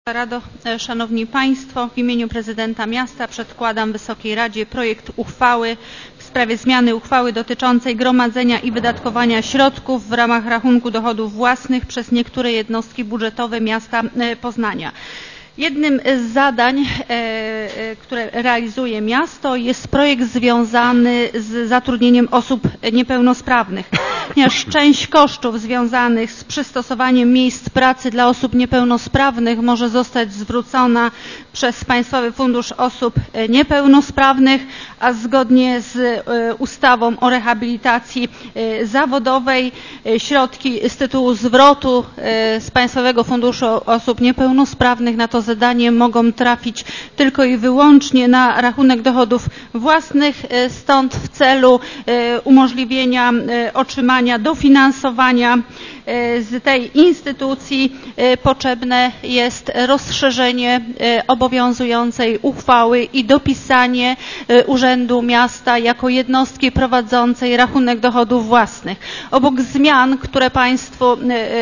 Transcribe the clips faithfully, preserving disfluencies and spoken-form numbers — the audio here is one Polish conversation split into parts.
Rado, Szanowni Państwo, w imieniu Prezydenta Miasta przedkładam Wysokiej Radzie projekt uchwały w sprawie zmiany uchwały dotyczącej gromadzenia i wydatkowania środków w ramach rachunku dochodów własnych przez niektóre jednostki budżetowe miasta Poznania. Jednym z zadań, które realizuje miasto, jest projekt związany z zatrudnieniem osób niepełnosprawnych, ponieważ część kosztów związanych z przystosowaniem miejsc pracy dla osób niepełnosprawnych może zostać zwrócona przez Państwowy Fundusz Osób Niepełnosprawnych, a zgodnie z ustawą o rehabilitacji zawodowej środki z tytułu zwrotu z Państwowego Funduszu Osób Niepełnosprawnych na to zadanie mogą trafić tylko i wyłącznie na rachunek dochodów własnych, stąd w celu umożliwienia otrzymania dofinansowania z tej instytucji potrzebne jest rozszerzenie obowiązującej uchwały i dopisanie Urzędu Miasta jako jednostki prowadzącej rachunek dochodów własnych. Obok zmian, które Państwu,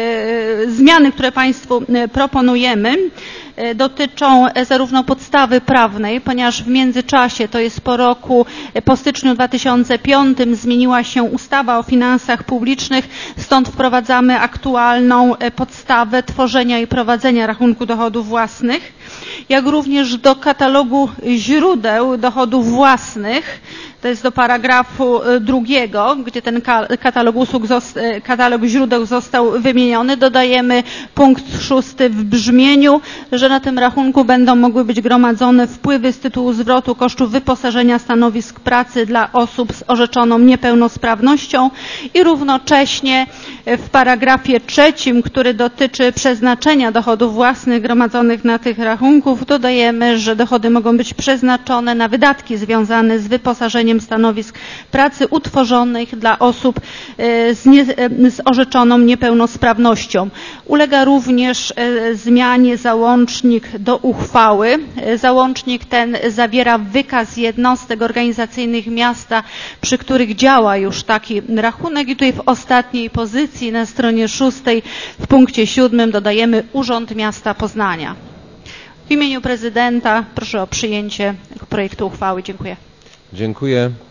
zmiany, które Państwu proponujemy, dotyczą zarówno podstawy prawnej, ponieważ w międzyczasie, to jest po roku, po styczniu dwa tysiące piątym zmieniła się ustawa o finansach publicznych, stąd wprowadzamy aktualną podstawę tworzenia i prowadzenia rachunku dochodów własnych, jak również do katalogu źródeł dochodów własnych, to jest do paragrafu drugiego, gdzie ten katalog usług, katalog źródeł został wymieniony, dodajemy punkt szósty w brzmieniu, że na tym rachunku będą mogły być gromadzone wpływy z tytułu zwrotu kosztów wyposażenia stanowisk pracy dla osób z orzeczoną niepełnosprawnością i równocześnie w paragrafie trzecim, który dotyczy przeznaczenia dochodów własnych gromadzonych na tych rachunków, dodajemy, że dochody mogą być przeznaczone na wydatki związane z wyposażeniem stanowisk pracy utworzonych dla osób z, nie, z orzeczoną niepełnosprawnością. Ulega również zmianie załącznik do uchwały. Załącznik ten zawiera wykaz jednostek organizacyjnych miasta, przy których działa już taki rachunek i tutaj w ostatniej pozycji na stronie szóstej w punkcie siódmym dodajemy Urząd Miasta Poznania. W imieniu Prezydenta proszę o przyjęcie projektu uchwały. Dziękuję. Dziękuję.